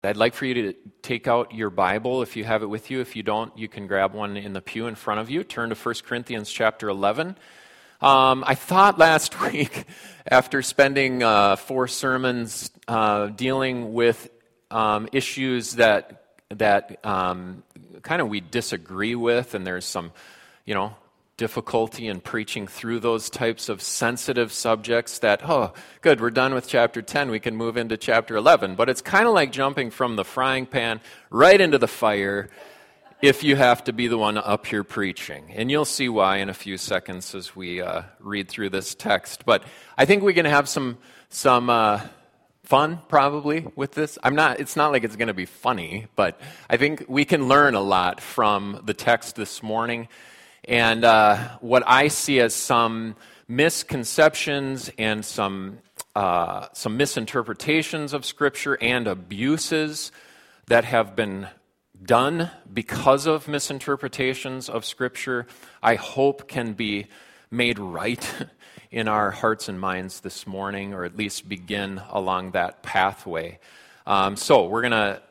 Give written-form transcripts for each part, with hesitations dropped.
I'd like for you to take out your Bible if you have it with you. If you don't, you can grab one in the pew in front of you. Turn to 1 Corinthians chapter 11. I thought last week, after spending 4 sermons dealing with issues that kind of we disagree with, and there's some, difficulty in preaching through those types of sensitive subjects that, good, we're done with chapter 10, we can move into chapter 11. But it's kind of like jumping from the frying pan right into the fire if you have to be the one up here preaching. And you'll see why in a few seconds as we read through this text. But I think we can have some fun probably with this. It's not like it's going to be funny, but I think we can learn a lot from the text this morning. And what I see as some misconceptions and some misinterpretations of Scripture and abuses that have been done because of misinterpretations of Scripture, I hope can be made right in our hearts and minds this morning, or at least begin along that pathway. So we're going to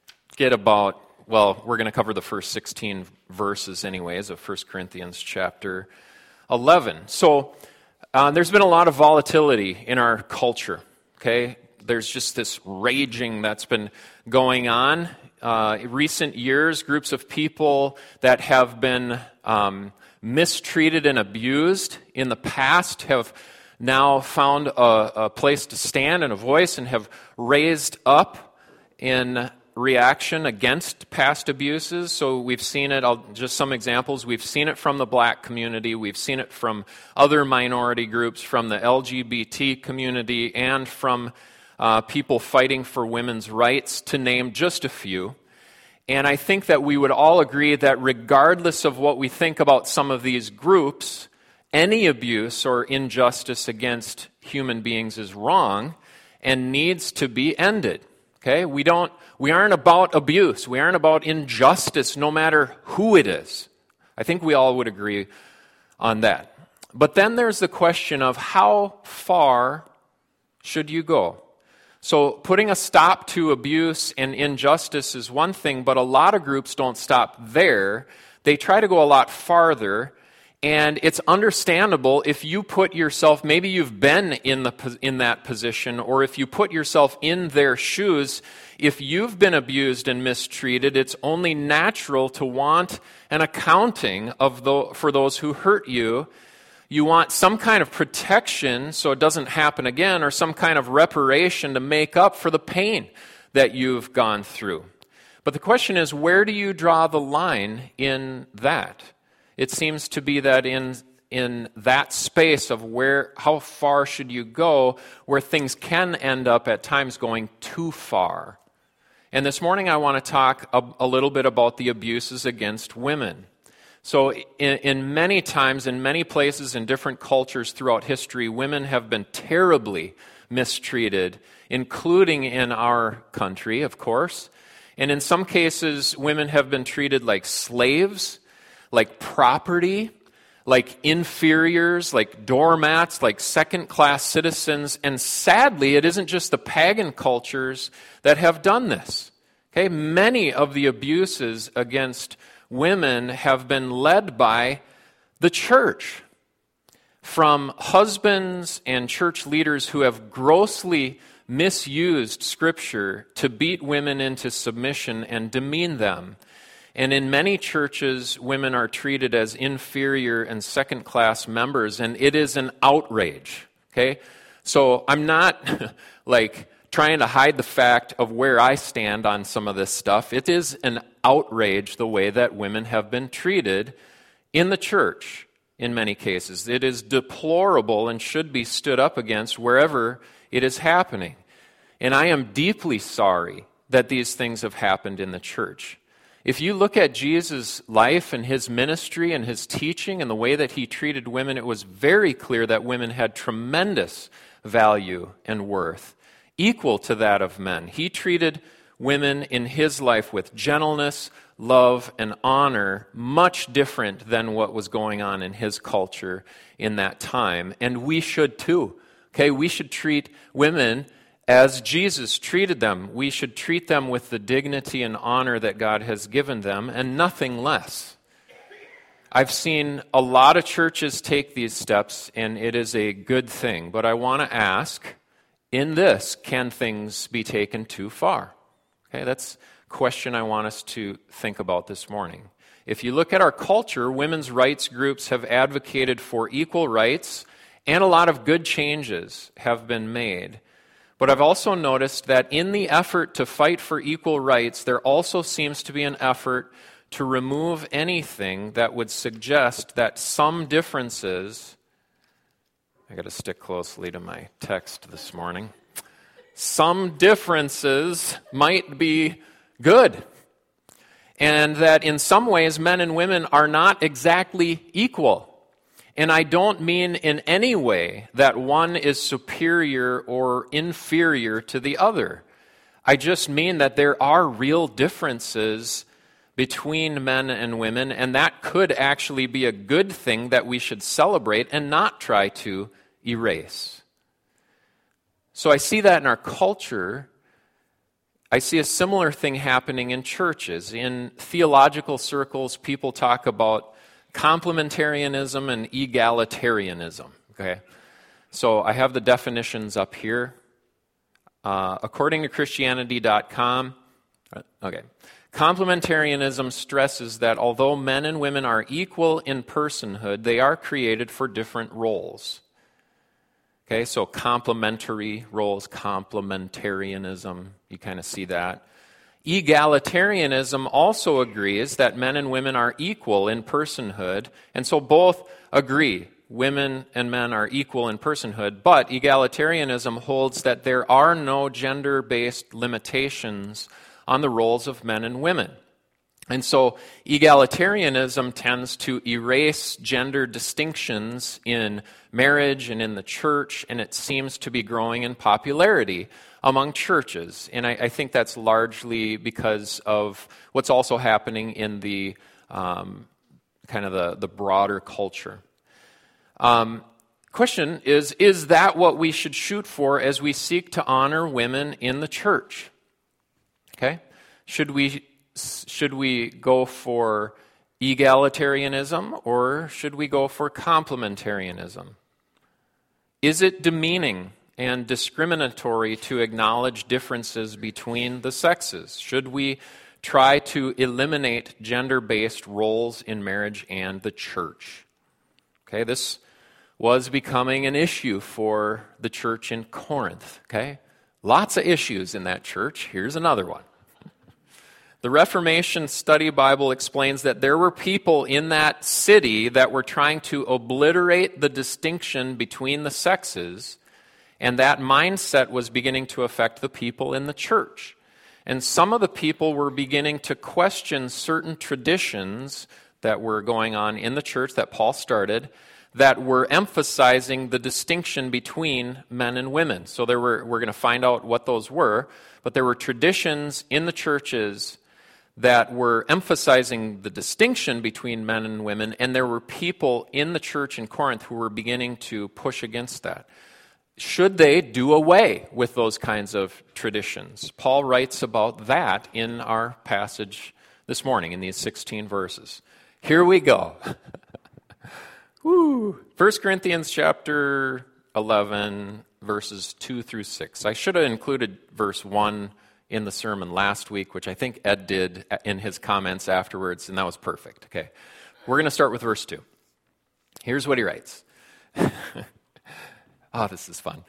we're going to cover the first 16 verses anyways of 1 Corinthians chapter 11. So there's been a lot of volatility in our culture, okay? There's just this raging that's been going on. Recent years, groups of people that have been mistreated and abused in the past have now found a place to stand and a voice and have raised up in reaction against past abuses. So we've seen it, just some examples, we've seen it from the black community, we've seen it from other minority groups, from the LGBT community, and from people fighting for women's rights, to name just a few. And I think that we would all agree that regardless of what we think about some of these groups, any abuse or injustice against human beings is wrong and needs to be ended. Okay? We aren't about abuse. We aren't about injustice, no matter who it is. I think we all would agree on that. But then there's the question of how far should you go? So putting a stop to abuse and injustice is one thing, but a lot of groups don't stop there. They try to go a lot farther, and it's understandable if you put yourself, maybe you've been in that position, or if you put yourself in their shoes, if you've been abused and mistreated, it's only natural to want an accounting for those who hurt you. You want some kind of protection so it doesn't happen again, or some kind of reparation to make up for the pain that you've gone through. But the question is, where do you draw the line in that? It seems to be that in that space of how far should you go, where things can end up at times going too far. And this morning I want to talk a little bit about the abuses against women. So in many times, in many places, in different cultures throughout history, women have been terribly mistreated, including in our country, of course. And in some cases, women have been treated like slaves, like property, like inferiors, like doormats, like second-class citizens. And sadly, it isn't just the pagan cultures that have done this. Okay, many of the abuses against women have been led by the church, from husbands and church leaders who have grossly misused Scripture to beat women into submission and demean them. And in many churches, women are treated as inferior and second-class members, and it is an outrage, okay? So I'm not trying to hide the fact of where I stand on some of this stuff. It is an outrage the way that women have been treated in the church in many cases. It is deplorable and should be stood up against wherever it is happening. And I am deeply sorry that these things have happened in the church. If you look at Jesus' life and his ministry and his teaching and the way that he treated women, it was very clear that women had tremendous value and worth, equal to that of men. He treated women in his life with gentleness, love, and honor, much different than what was going on in his culture in that time. And we should too. Okay, we should treat women as Jesus treated them, we should treat them with the dignity and honor that God has given them, and nothing less. I've seen a lot of churches take these steps, and it is a good thing. But I want to ask, in this, can things be taken too far? Okay, that's a question I want us to think about this morning. If you look at our culture, women's rights groups have advocated for equal rights, and a lot of good changes have been made. But I've also noticed that in the effort to fight for equal rights, there also seems to be an effort to remove anything that would suggest that some differences, I got to stick closely to my text this morning, some differences might be good. And that in some ways, men and women are not exactly equal. And I don't mean in any way that one is superior or inferior to the other. I just mean that there are real differences between men and women, and that could actually be a good thing that we should celebrate and not try to erase. So I see that in our culture. I see a similar thing happening in churches. In theological circles, people talk about complementarianism and egalitarianism. Okay, so I have the definitions up here. According to Christianity.com, okay. Complementarianism stresses that although men and women are equal in personhood, they are created for different roles. Okay, so complementary roles, complementarianism, you kind of see that. Egalitarianism also agrees that men and women are equal in personhood, and so both agree. Women and men are equal in personhood, but egalitarianism holds that there are no gender-based limitations on the roles of men and women. And so egalitarianism tends to erase gender distinctions in marriage and in the church, and it seems to be growing in popularity among churches. And I think that's largely because of what's also happening in the kind of the broader culture. Question is that what we should shoot for as we seek to honor women in the church? Okay? Should we go for egalitarianism or should we go for complementarianism? Is it demeaning and discriminatory to acknowledge differences between the sexes? Should we try to eliminate gender-based roles in marriage and the church? Okay, this was becoming an issue for the church in Corinth. Okay, lots of issues in that church. Here's another one. The Reformation Study Bible explains that there were people in that city that were trying to obliterate the distinction between the sexes, and that mindset was beginning to affect the people in the church. And some of the people were beginning to question certain traditions that were going on in the church that Paul started that were emphasizing the distinction between men and women. So we're going to find out what those were, but there were traditions in the churches that were emphasizing the distinction between men and women, and there were people in the church in Corinth who were beginning to push against that. Should they do away with those kinds of traditions? Paul writes about that in our passage this morning in these 16 verses. Here we go. 1 Corinthians chapter 11, verses 2 through 6. I should have included verse 1 in the sermon last week, which I think Ed did in his comments afterwards, and that was perfect. Okay, we're going to start with verse 2. Here's what he writes. Oh, this is fun.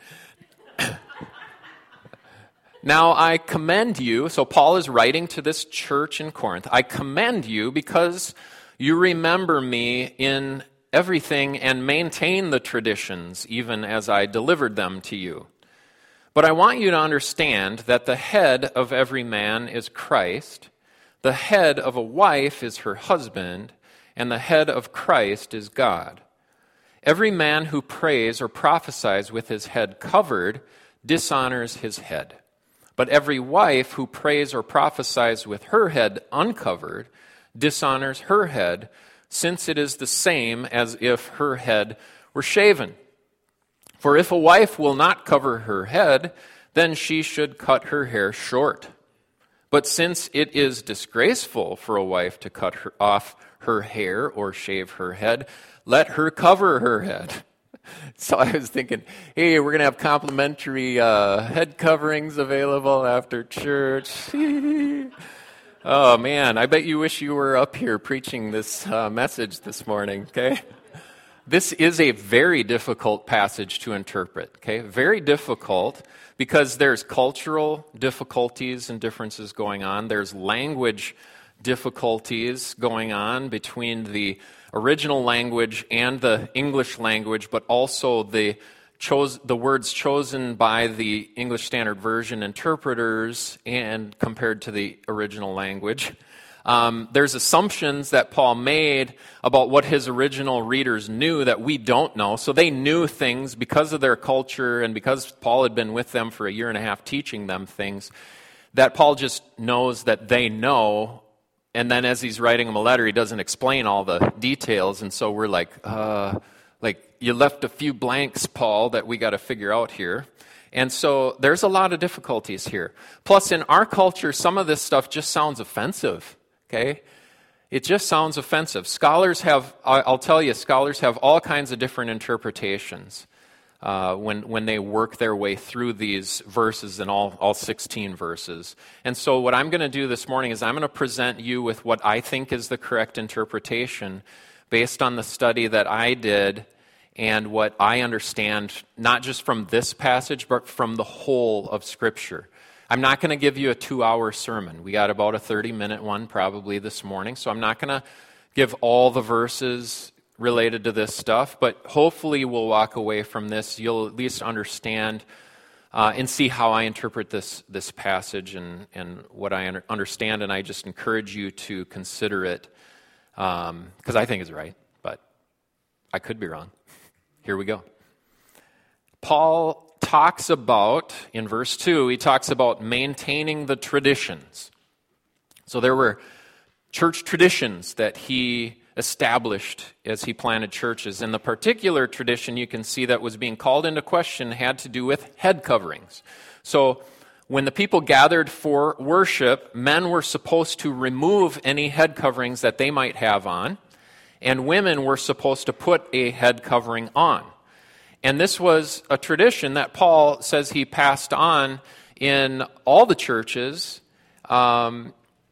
Now I commend you, so Paul is writing to this church in Corinth. I commend you because you remember me in everything and maintain the traditions, even as I delivered them to you. But I want you to understand that the head of every man is Christ, the head of a wife is her husband, and the head of Christ is God. Every man who prays or prophesies with his head covered dishonors his head. But every wife who prays or prophesies with her head uncovered dishonors her head, since it is the same as if her head were shaven. For if a wife will not cover her head, then she should cut her hair short. But since it is disgraceful for a wife to cut off her hair or shave her head, let her cover her head. So I was thinking, hey, we're going to have complimentary head coverings available after church. Oh, man, I bet you wish you were up here preaching this message this morning, okay? This is a very difficult passage to interpret, okay? Very difficult because there's cultural difficulties and differences going on. There's language difficulties going on between the original language and the English language, but also the words chosen by the English Standard Version interpreters and compared to the original language. There's assumptions that Paul made about what his original readers knew that we don't know. So they knew things because of their culture and because Paul had been with them for a year and a half teaching them things that Paul just knows that they know. And then as he's writing them a letter, he doesn't explain all the details. And so we're like, you left a few blanks, Paul, that we got to figure out here. And so there's a lot of difficulties here. Plus, in our culture, some of this stuff just sounds offensive. Okay? It just sounds offensive. I'll tell you, scholars have all kinds of different interpretations when they work their way through these verses and all 16 verses. And so what I'm going to do this morning is I'm going to present you with what I think is the correct interpretation based on the study that I did and what I understand, not just from this passage, but from the whole of Scripture. I'm not going to give you a 2-hour sermon. We got about a 30-minute one probably this morning, so I'm not going to give all the verses related to this stuff, but hopefully we'll walk away from this. You'll at least understand and see how I interpret this passage and what I understand, and I just encourage you to consider it because I think it's right, but I could be wrong. Here we go. Paul talks about, in verse 2, he talks about maintaining the traditions. So there were church traditions that he established as he planted churches. And the particular tradition you can see that was being called into question had to do with head coverings. So when the people gathered for worship, men were supposed to remove any head coverings that they might have on, and women were supposed to put a head covering on. And this was a tradition that Paul says he passed on in all the churches. And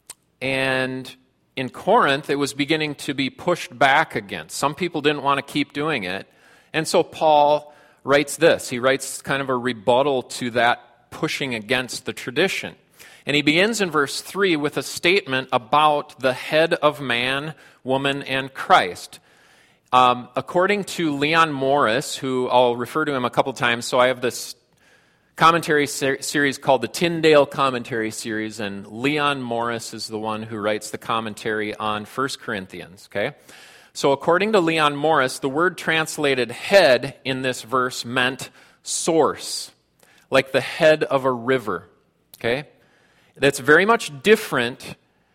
in Corinth, it was beginning to be pushed back against. Some people didn't want to keep doing it. And so Paul writes this. He writes kind of a rebuttal to that pushing against the tradition. And he begins in verse 3 with a statement about the head of man, woman, and Christ. According to Leon Morris, who I'll refer to him a couple times, so I have this commentary series called the Tyndale Commentary Series, and Leon Morris is the one who writes the commentary on 1 Corinthians, okay? So according to Leon Morris, the word translated head in this verse meant source, like the head of a river, okay? That's very much different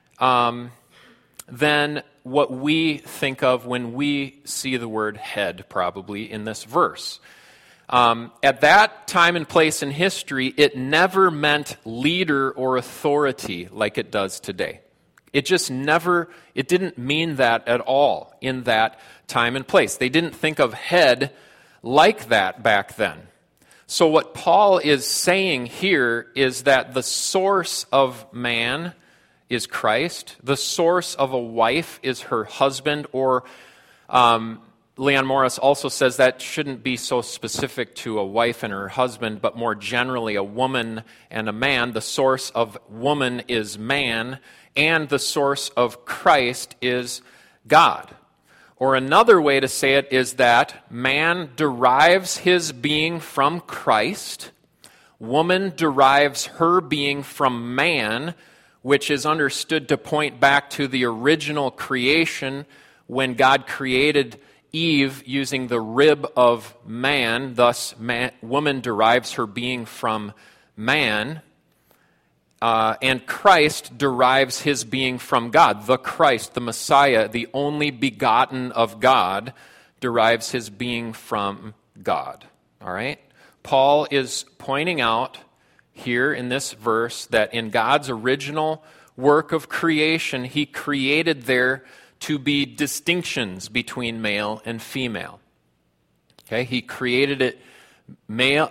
than what we think of when we see the word head, probably, in this verse. At that time and place in history, it never meant leader or authority like it does today. It didn't mean that at all in that time and place. They didn't think of head like that back then. So what Paul is saying here is that the source of man is Christ. The source of a wife is her husband, or Leon Morris also says that shouldn't be so specific to a wife and her husband, but more generally a woman and a man. The source of woman is man, and the source of Christ is God. Or another way to say it is that man derives his being from Christ, woman derives her being from man, which is understood to point back to the original creation when God created Eve using the rib of man. Thus, woman derives her being from man. And Christ derives his being from God. The Christ, the Messiah, the only begotten of God, derives his being from God. All right? Paul is pointing out here in this verse that in God's original work of creation, he created there to be distinctions between male and female. Okay, he created it male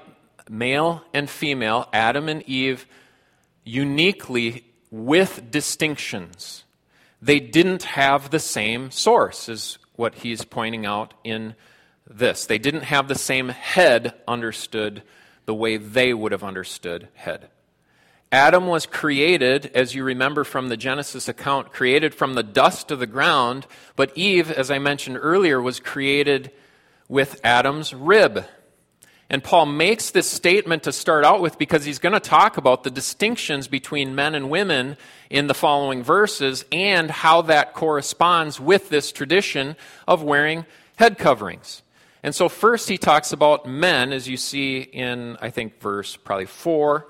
and female, Adam and Eve, uniquely with distinctions. They didn't have the same source, is what he's pointing out in this. They didn't have the same head understood the way they would have understood head. Adam was created, as you remember from the Genesis account, created from the dust of the ground, but Eve, as I mentioned earlier, was created with Adam's rib. And Paul makes this statement to start out with because he's going to talk about the distinctions between men and women in the following verses and how that corresponds with this tradition of wearing head coverings. And so first he talks about men, as you see in, I think, verse probably 4.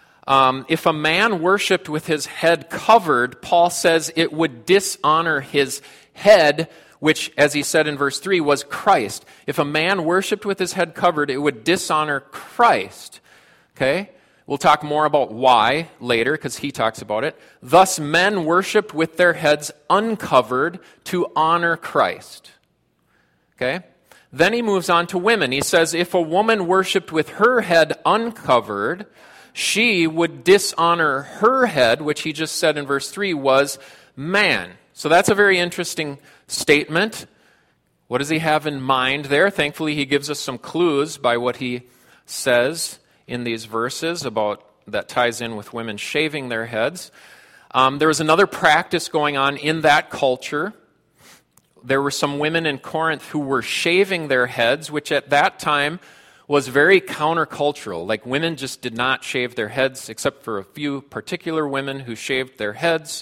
If a man worshipped with his head covered, Paul says it would dishonor his head, which, as he said in verse 3, was Christ. If a man worshipped with his head covered, it would dishonor Christ. Okay? We'll talk more about why later, because he talks about it. Thus men worship with their heads uncovered to honor Christ. Okay? Then he moves on to women. He says, if a woman worshipped with her head uncovered, she would dishonor her head, which he just said in verse 3 was man. So that's a very interesting statement. What does he have in mind there? Thankfully, he gives us some clues by what he says in these verses about that ties in with women shaving their heads. There was another practice going on in that culture. There were some women in Corinth who were shaving their heads, which at that time was very countercultural. Like, women just did not shave their heads, except for a few particular women who shaved their heads.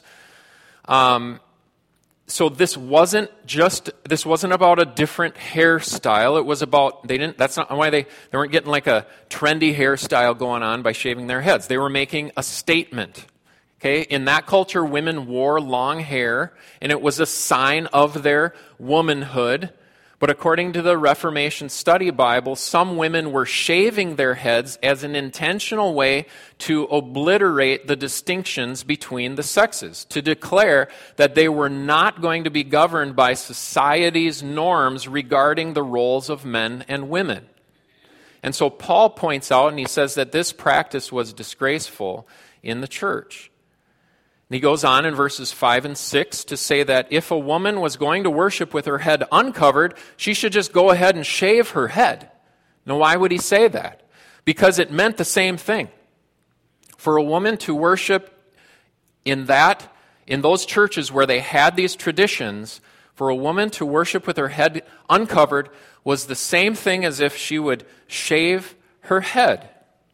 So this wasn't about a different hairstyle. It was about, that's not why they weren't getting like a trendy hairstyle going on by shaving their heads. They were making a statement. Okay, in that culture, women wore long hair, and it was a sign of their womanhood. But according to the Reformation Study Bible, some women were shaving their heads as an intentional way to obliterate the distinctions between the sexes, to declare that they were not going to be governed by society's norms regarding the roles of men and women. And so Paul points out, and he says that this practice was disgraceful in the church. And he goes on in verses 5 and 6 to say that if a woman was going to worship with her head uncovered, she should just go ahead and shave her head. Now, why would he say that? Because it meant the same thing. For a woman to worship in those churches where they had these traditions, for a woman to worship with her head uncovered was the same thing as if she would shave her head.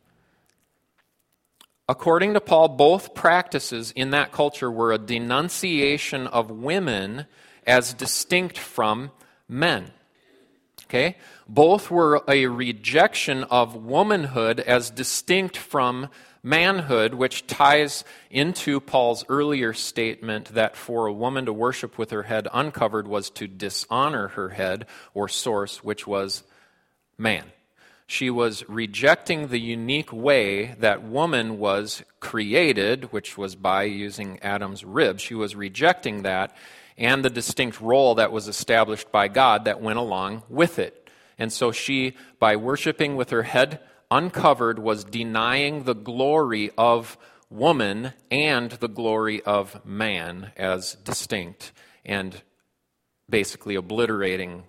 According to Paul, both practices in that culture were a denunciation of women as distinct from men. Okay? Both were a rejection of womanhood as distinct from manhood, which ties into Paul's earlier statement that for a woman to worship with her head uncovered was to dishonor her head or source, which was man. She was rejecting the unique way that woman was created, which was by using Adam's rib. She was rejecting that and the distinct role that was established by God that went along with it. And so she, by worshiping with her head uncovered, was denying the glory of woman and the glory of man as distinct, and basically obliterating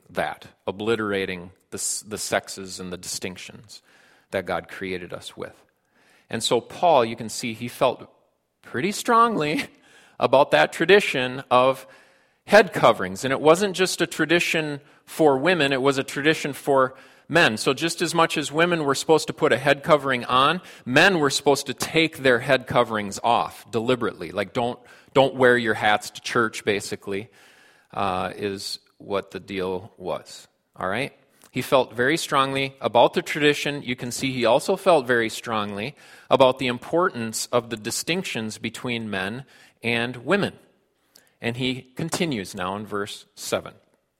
the sexes and the distinctions that God created us with. And so Paul, you can see, he felt pretty strongly about that tradition of head coverings. And it wasn't just a tradition for women, it was a tradition for men. So just as much as women were supposed to put a head covering on, men were supposed to take their head coverings off deliberately. Like, don't wear your hats to church, basically, is what the deal was. All right? He felt very strongly about the tradition. You can see he also felt very strongly about the importance of the distinctions between men and women. And he continues now in verse 7.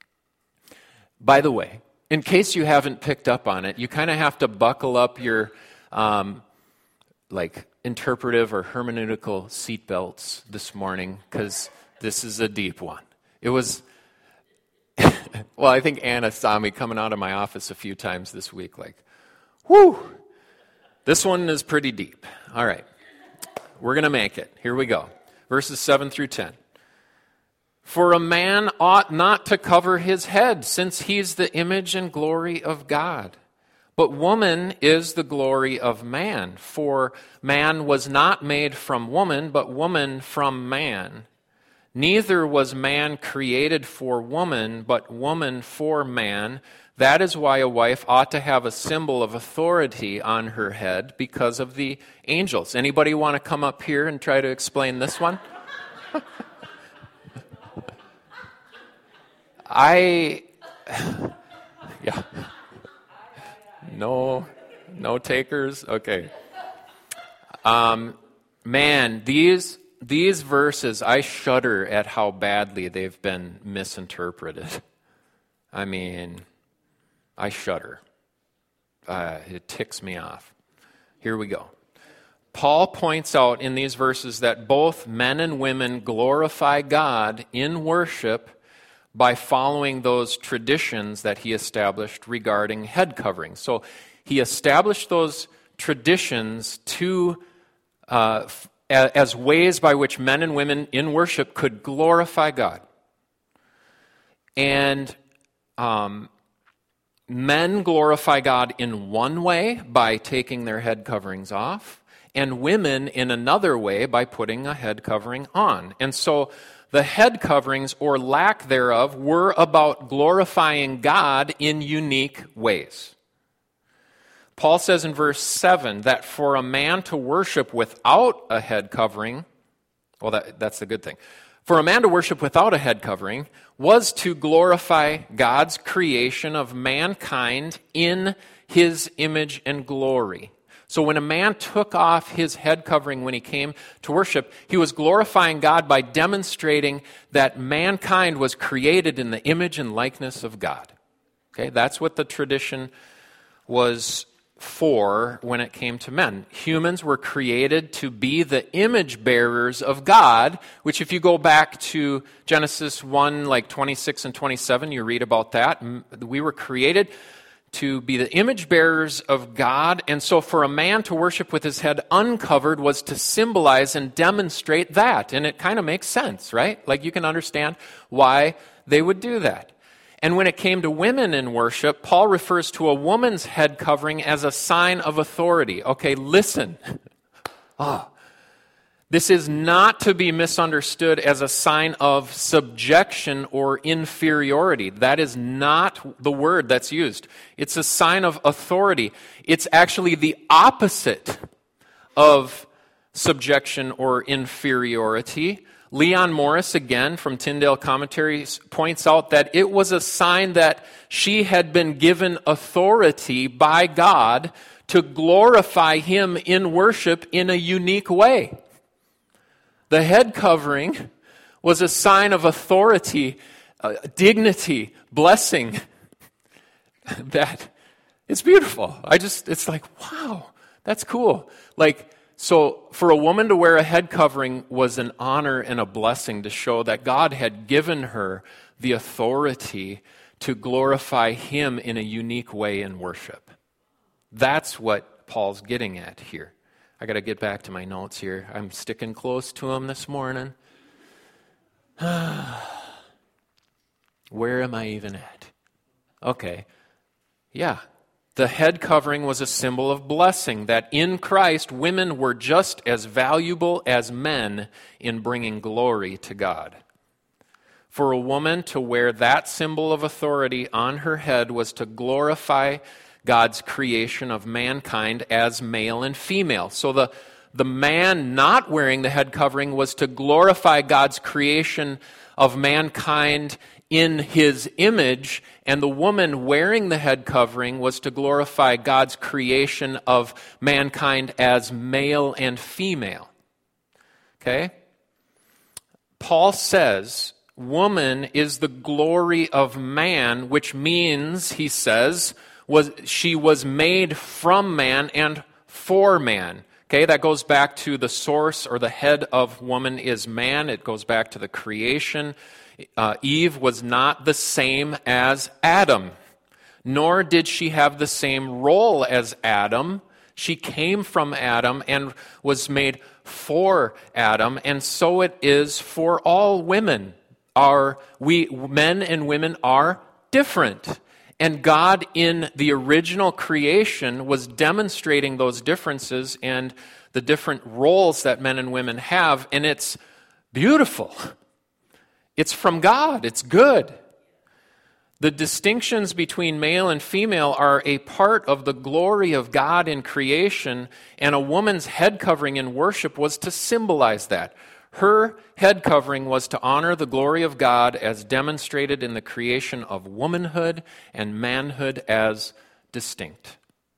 By the way, in case you haven't picked up on it, you kind of have to buckle up your like interpretive or hermeneutical seatbelts this morning, because this is a deep one. It was, well, I think Anna saw me coming out of my office a few times this week, like, whew, this one is pretty deep. All right, we're going to make it. Here we go. Verses 7 through 10. For a man ought not to cover his head, since he's the image and glory of God. But woman is the glory of man. For man was not made from woman, but woman from man. Neither was man created for woman, but woman for man. That is why a wife ought to have a symbol of authority on her head because of the angels. Anybody want to come up here and try to explain this one? Yeah. No takers? Okay. Man, these verses, I shudder at how badly they've been misinterpreted. I mean, I shudder. It ticks me off. Here we go. Paul points out in these verses that both men and women glorify God in worship by following those traditions that he established regarding head covering. So he established those traditions as ways by which men and women in worship could glorify God. And men glorify God in one way by taking their head coverings off, and women in another way by putting a head covering on. And so the head coverings, or lack thereof, were about glorifying God in unique ways. Paul says in verse 7 that for a man to worship without a head covering, well, that's the good thing. For a man to worship without a head covering was to glorify God's creation of mankind in his image and glory. So when a man took off his head covering when he came to worship, he was glorifying God by demonstrating that mankind was created in the image and likeness of God. Okay, that's what the tradition was for when it came to men. Humans were created to be the image bearers of God, which if you go back to Genesis 1, like 26 and 27, you read about that. We were created to be the image bearers of God, and so for a man to worship with his head uncovered was to symbolize and demonstrate that. And it kind of makes sense, right? Like you can understand why they would do that. And when it came to women in worship, Paul refers to a woman's head covering as a sign of authority. Okay, listen. This is not to be misunderstood as a sign of subjection or inferiority. That is not the word that's used. It's a sign of authority. It's actually the opposite of subjection or inferiority. Leon Morris, again, from Tyndale Commentaries, points out that it was a sign that she had been given authority by God to glorify him in worship in a unique way. The head covering was a sign of authority, dignity, blessing. That it's beautiful. It's like, wow, that's cool. So for a woman to wear a head covering was an honor and a blessing to show that God had given her the authority to glorify him in a unique way in worship. That's what Paul's getting at here. I got to get back to my notes here. I'm sticking close to them this morning. Where am I even at? Okay. Yeah. The head covering was a symbol of blessing, that in Christ, women were just as valuable as men in bringing glory to God. For a woman to wear that symbol of authority on her head was to glorify God's creation of mankind as male and female. So the man not wearing the head covering was to glorify God's creation of mankind in his image, and the woman wearing the head covering was to glorify God's creation of mankind as male and female. Okay? Paul says, woman is the glory of man, which means, he says, she was made from man and for man. Okay, that goes back to the source or the head of woman is man. It goes back to the creation. Eve was not the same as Adam, nor did she have the same role as Adam. She came from Adam and was made for Adam, and so it is for all women. Men and women are different. And God, in the original creation, was demonstrating those differences and the different roles that men and women have, and it's beautiful. It's from God. It's good. The distinctions between male and female are a part of the glory of God in creation, and a woman's head covering in worship was to symbolize that. Her head covering was to honor the glory of God as demonstrated in the creation of womanhood and manhood as distinct.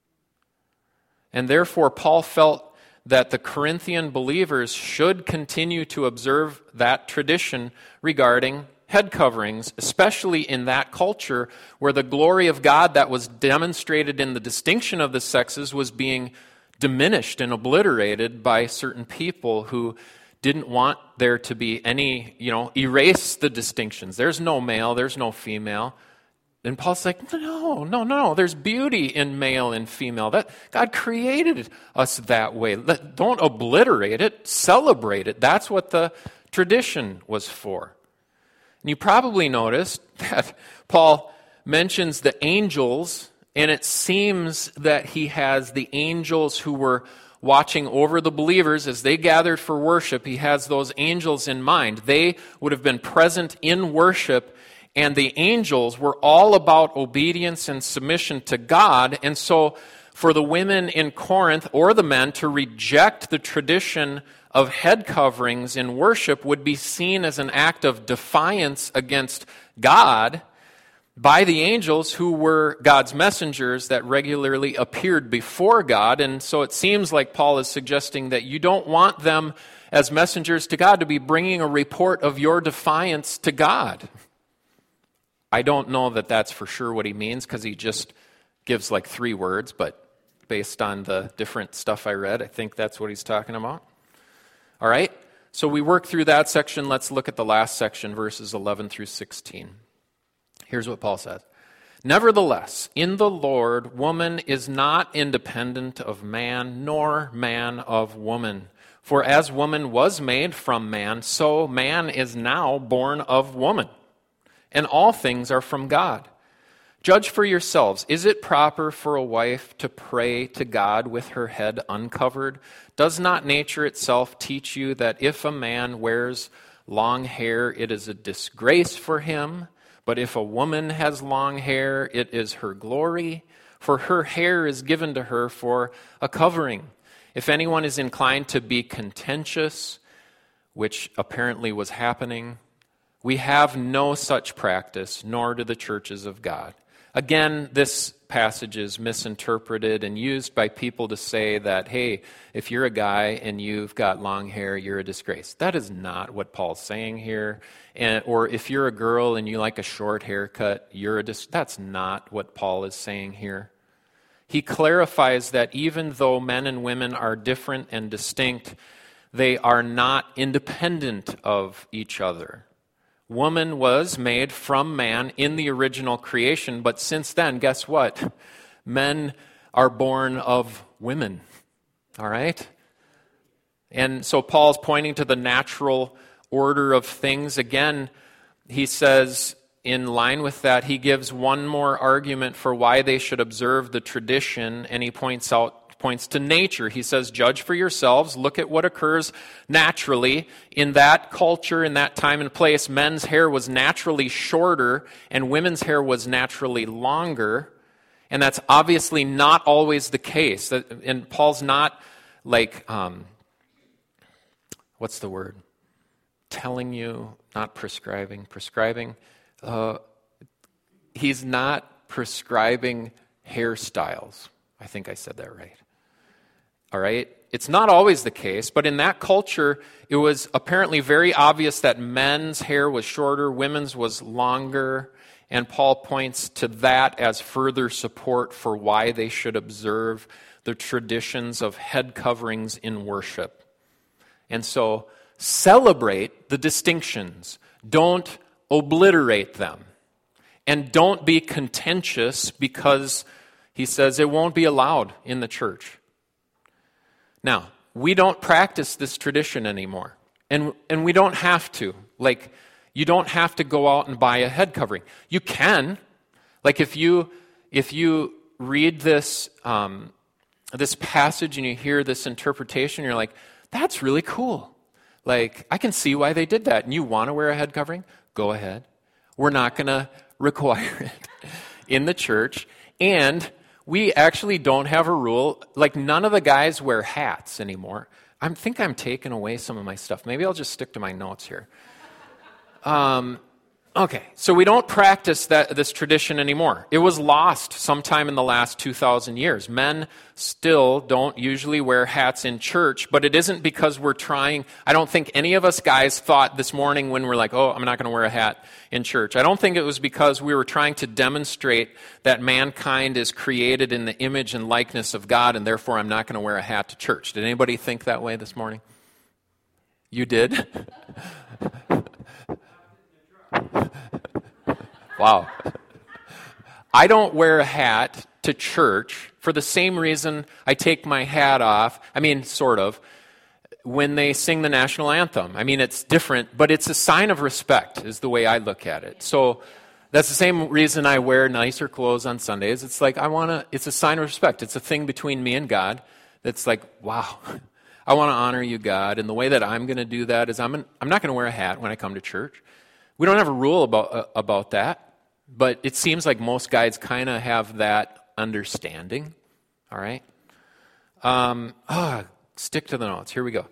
And therefore, Paul felt that the Corinthian believers should continue to observe that tradition regarding head coverings, especially in that culture where the glory of God that was demonstrated in the distinction of the sexes was being diminished and obliterated by certain people who didn't want there to be any, erase the distinctions. There's no male, there's no female. And Paul's like, no, there's beauty in male and female. That God created us that way. Don't obliterate it, celebrate it. That's what the tradition was for. And you probably noticed that Paul mentions the angels, and it seems that he has the angels who were watching over the believers as they gathered for worship. He has those angels in mind. They would have been present in worship, and the angels were all about obedience and submission to God. And so for the women in Corinth or the men to reject the tradition of head coverings in worship would be seen as an act of defiance against God by the angels who were God's messengers that regularly appeared before God. And so it seems like Paul is suggesting that you don't want them as messengers to God to be bringing a report of your defiance to God. I don't know that that's for sure what he means, because he just gives like 3 words, but based on the different stuff I read, I think that's what he's talking about. All right, so we work through that section. Let's look at the last section, verses 11 through 16. Here's what Paul says. Nevertheless, in the Lord, woman is not independent of man, nor man of woman. For as woman was made from man, so man is now born of woman. And all things are from God. Judge for yourselves. Is it proper for a wife to pray to God with her head uncovered? Does not nature itself teach you that if a man wears long hair, it is a disgrace for him? But if a woman has long hair, it is her glory, for her hair is given to her for a covering. If anyone is inclined to be contentious, which apparently was happening, we have no such practice, nor do the churches of God. Again, this passage is misinterpreted and used by people to say that, hey, if you're a guy and you've got long hair, you're a disgrace. That is not what Paul's saying here. Or if you're a girl and you like a short haircut, that's not what Paul is saying here. He clarifies that even though men and women are different and distinct, they are not independent of each other. Woman was made from man in the original creation, but since then, guess what? Men are born of women, all right? And so Paul's pointing to the natural order of things. Again, he says, in line with that, he gives one more argument for why they should observe the tradition, and he points to nature. He says, judge for yourselves, look at what occurs naturally. In that culture, in that time and place, men's hair was naturally shorter and women's hair was naturally longer. And that's obviously not always the case. And Paul's not like, what's the word? Telling you, not prescribing. He's not prescribing hairstyles. I think I said that right. All right? It's not always the case, but in that culture, it was apparently very obvious that men's hair was shorter, women's was longer, and Paul points to that as further support for why they should observe the traditions of head coverings in worship. And so celebrate the distinctions. Don't obliterate them. And don't be contentious because he says it won't be allowed in the church. Now, we don't practice this tradition anymore. And we don't have to. Like, you don't have to go out and buy a head covering. You can. Like, if you read this this passage and you hear this interpretation, you're like, that's really cool. Like, I can see why they did that. And you want to wear a head covering? Go ahead. We're not going to require it in the church. And we actually don't have a rule. Like, none of the guys wear hats anymore. I think I'm taking away some of my stuff. Maybe I'll just stick to my notes here. Okay, so we don't practice this tradition anymore. It was lost sometime in the last 2,000 years. Men still don't usually wear hats in church, but it isn't because we're trying. I don't think any of us guys thought this morning when we're like, oh, I'm not going to wear a hat in church. I don't think it was because we were trying to demonstrate that mankind is created in the image and likeness of God, and therefore I'm not going to wear a hat to church. Did anybody think that way this morning? You did? Wow. I don't wear a hat to church for the same reason I take my hat off. I mean, sort of, when they sing the national anthem. I mean, it's different, but it's a sign of respect is the way I look at it. So that's the same reason I wear nicer clothes on Sundays. It's like it's a sign of respect. It's a thing between me and God that's like, wow, I want to honor you, God. And the way that I'm going to do that is I'm not going to wear a hat when I come to church. We don't have a rule about that, but it seems like most guys kind of have that understanding. All right? Stick to the notes. Here we go.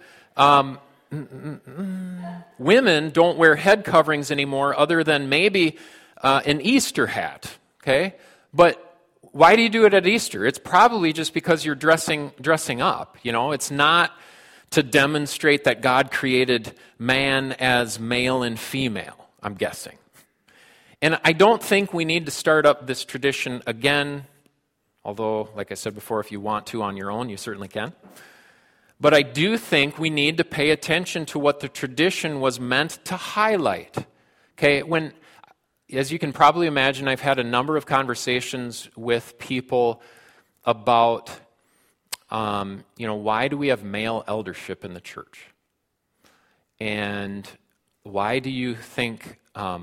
Women don't wear head coverings anymore other than maybe an Easter hat, okay? But why do you do it at Easter? It's probably just because you're dressing up, you know? It's not to demonstrate that God created man as male and female, I'm guessing. And I don't think we need to start up this tradition again, although, like I said before, if you want to on your own, you certainly can. But I do think we need to pay attention to what the tradition was meant to highlight. Okay, as you can probably imagine, I've had a number of conversations with people about, why do we have male eldership in the church? And why do you think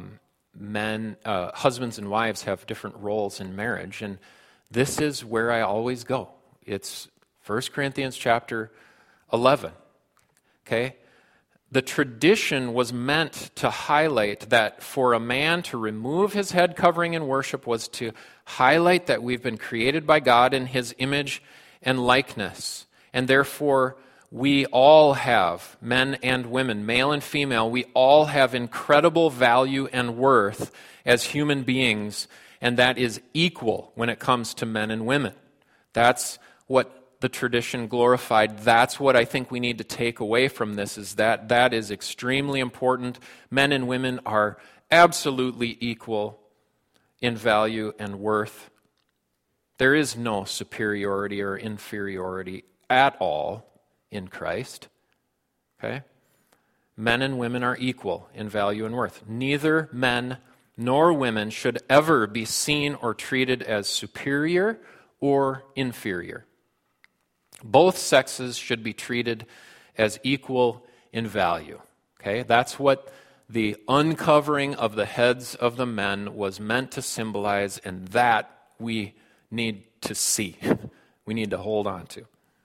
husbands and wives have different roles in marriage? And this is where I always go. It's 1 Corinthians chapter 11. Okay? The tradition was meant to highlight that for a man to remove his head covering in worship was to highlight that we've been created by God in his image and likeness. And therefore, we all have, men and women, male and female, we all have incredible value and worth as human beings, and that is equal when it comes to men and women. That's what the tradition glorified. That's what I think we need to take away from this, is that is extremely important. Men and women are absolutely equal in value and worth. There is no superiority or inferiority at all in Christ. Okay? Men and women are equal in value and worth. Neither men nor women should ever be seen or treated as superior or inferior. Both sexes should be treated as equal in value. Okay? That's what the uncovering of the heads of the men was meant to symbolize, and that we need to see. We need to hold on to.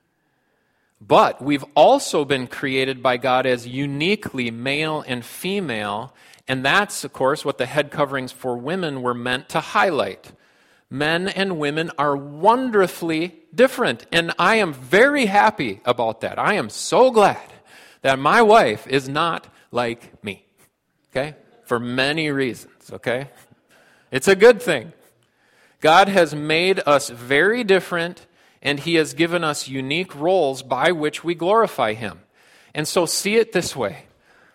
But we've also been created by God as uniquely male and female, and that's, of course, what the head coverings for women were meant to highlight. Men and women are wonderfully different, and I am very happy about that. I am so glad that my wife is not like me, okay? For many reasons, okay? It's a good thing. God has made us very different, and he has given us unique roles by which we glorify him. And so see it this way.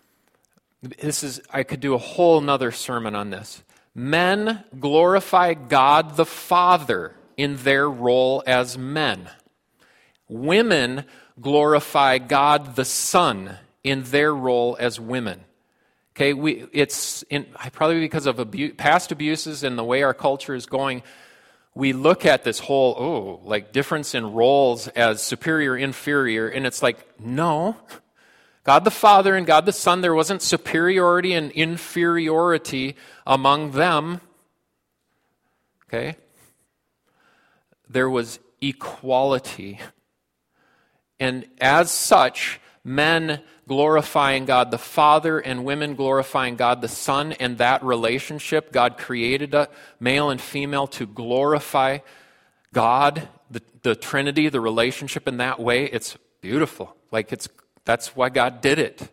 I could do a whole nother sermon on this. Men glorify God the Father in their role as men. Women glorify God the Son in their role as women. Okay, probably because of past abuses and the way our culture is going, we look at this whole, difference in roles as superior, inferior, and it's like, no. God the Father and God the Son, there wasn't superiority and inferiority among them. Okay? There was equality. And as such, men glorifying God the Father and women glorifying God the Son, and that relationship, God created a male and female to glorify God, the Trinity, the relationship in that way. It's beautiful. That's why God did it.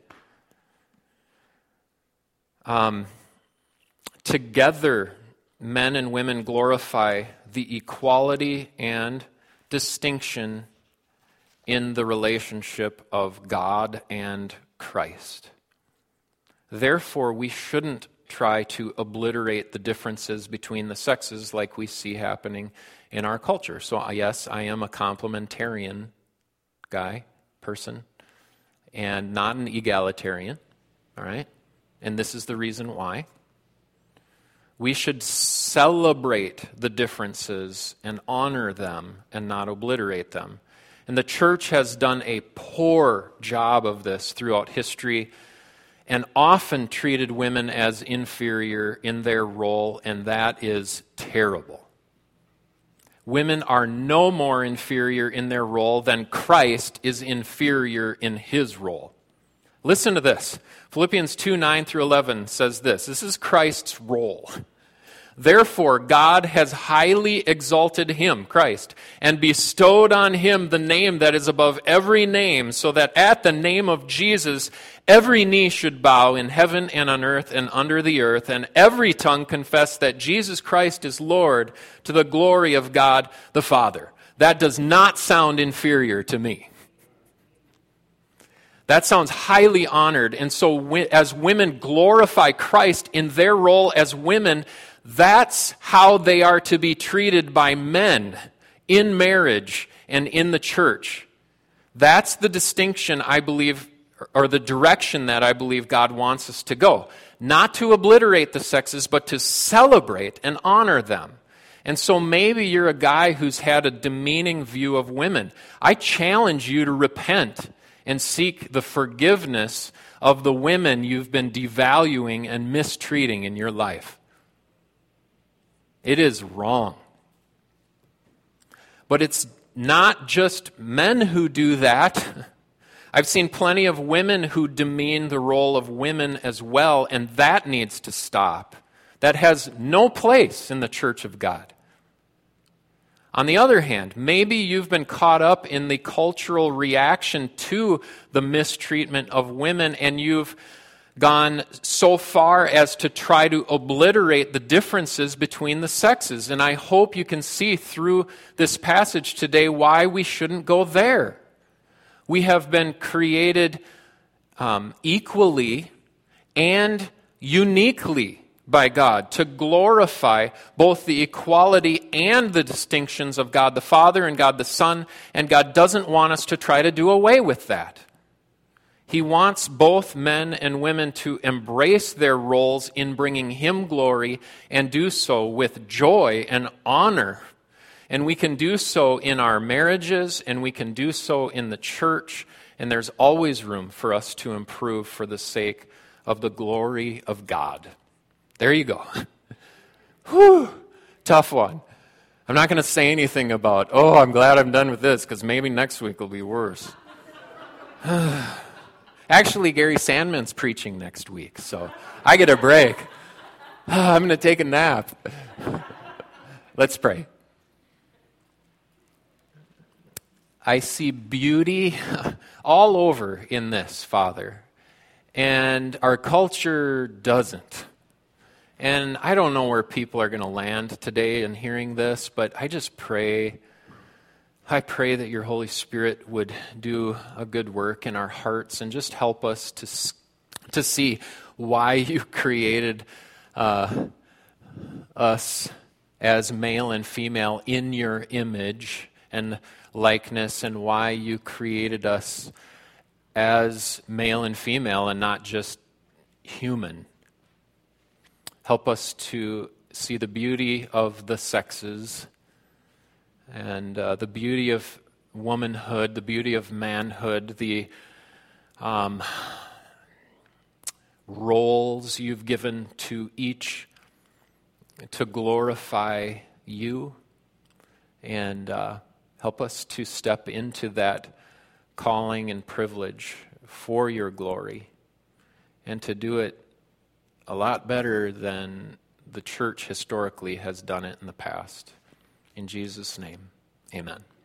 Together, men and women glorify the equality and distinction in the relationship of God and Christ. Therefore, we shouldn't try to obliterate the differences between the sexes like we see happening in our culture. So yes, I am a complementarian person, and not an egalitarian, all right? And this is the reason why. We should celebrate the differences and honor them and not obliterate them. And the church has done a poor job of this throughout history and often treated women as inferior in their role, and that is terrible. Women are no more inferior in their role than Christ is inferior in his role. Listen to this. Philippians 2:9-11 says this. This is Christ's role. Therefore, God has highly exalted him, Christ, and bestowed on him the name that is above every name, so that at the name of Jesus, every knee should bow in heaven and on earth and under the earth, and every tongue confess that Jesus Christ is Lord, to the glory of God the Father. That does not sound inferior to me. That sounds highly honored. And so as women glorify Christ in their role as women, that's how they are to be treated by men in marriage and in the church. That's the distinction, I believe, or the direction that I believe God wants us to go. Not to obliterate the sexes, but to celebrate and honor them. And so maybe you're a guy who's had a demeaning view of women. I challenge you to repent and seek the forgiveness of the women you've been devaluing and mistreating in your life. It is wrong. But it's not just men who do that. I've seen plenty of women who demean the role of women as well, and that needs to stop. That has no place in the church of God. On the other hand, maybe you've been caught up in the cultural reaction to the mistreatment of women, and you've gone so far as to try to obliterate the differences between the sexes. And I hope you can see through this passage today why we shouldn't go there. We have been created equally and uniquely by God to glorify both the equality and the distinctions of God the Father and God the Son, and God doesn't want us to try to do away with that. He wants both men and women to embrace their roles in bringing Him glory and do so with joy and honor. And we can do so in our marriages, and we can do so in the church, and there's always room for us to improve for the sake of the glory of God. There you go. Whew, tough one. I'm not going to say anything about, I'm glad I'm done with this, because maybe next week will be worse. Actually, Gary Sandman's preaching next week, so I get a break. I'm going to take a nap. Let's pray. I see beauty all over in this, Father, and our culture doesn't. And I don't know where people are going to land today in hearing this, but I just pray that your Holy Spirit would do a good work in our hearts and just help us to see why you created us as male and female in your image, and likeness and why you created us as male and female and not just human. Help us to see the beauty of the sexes and the beauty of womanhood, the beauty of manhood, the roles you've given to each to glorify you, and help us to step into that calling and privilege for your glory, and to do it a lot better than the church historically has done it in the past. In Jesus' name, amen.